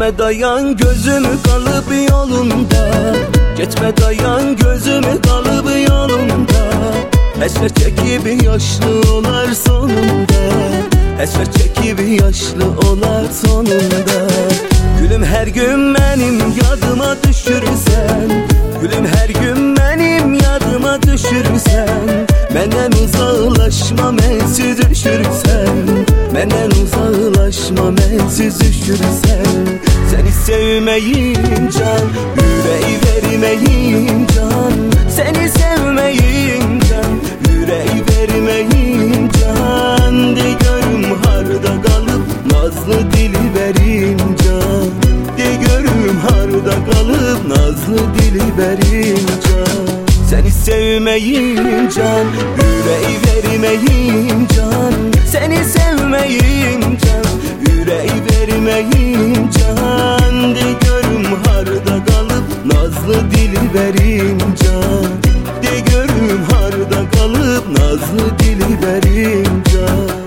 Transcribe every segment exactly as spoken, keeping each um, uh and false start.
Gitme dayan gözümü kalıp yolunda, gitme dayan gözümü kalıp yolunda. Esver çekip yaşlı olar sonunda, esver çekip yaşlı olar sonunda. Gülüm her gün benim yadıma düşürsen, gülüm her gün benim yadıma düşürsen. Benden uzaklaşma mensiz düşürsen, benden uzaklaşma mensiz düşürsen. Seni sevmeyim can, yüreği vermeyim can. Seni sevmeyim can, yüreği vermeyim can. De görüm harda kalıp nazlı dili verim can. De görüm harda kalıp nazlı dili verim can. Seni sevmeyim can, yüreği vermeyim can. Seni sevmeyim can, yüreği vermeyim can. De görüm harda kalıp nazlı dili verim can. De görüm harda kalıp nazlı dili verim can.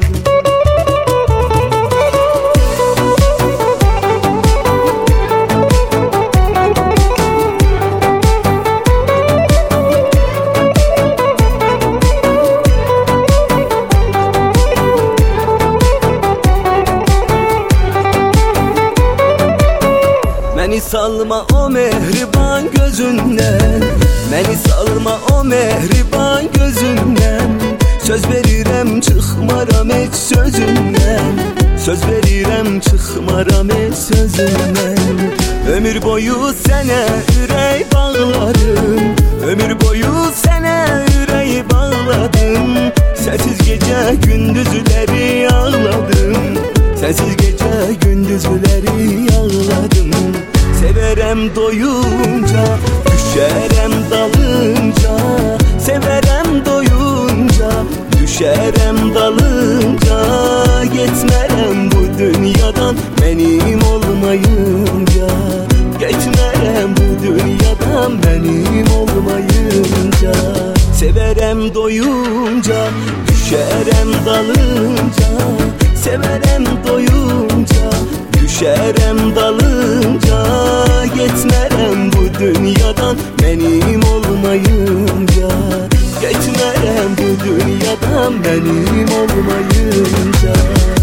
Beni salma o mehriban gözünden, beni salma o mehriban gözünden. Söz verirem çıkmaram hiç sözünden, söz verirem çıkmaram hiç sözünden. Ömür boyu sene yüreği bağladım, ömür boyu sene yüreği bağladım. Sensiz gece gündüzleri ağladım, sensiz gece gündüzleri ağladım. Severem doyunca, düşerem dalınca. Severem doyunca, düşerem dalınca. Geçmerem bu dünyadan benim olmayınca. Geçmerem bu dünyadan benim olmayınca. Severem doyunca, düşerem dalınca. Severem doyunca, düşerem dalınca. Geçmerem bu dünyadan benim olmayınca. Geçmerem bu dünyadan benim olmayınca.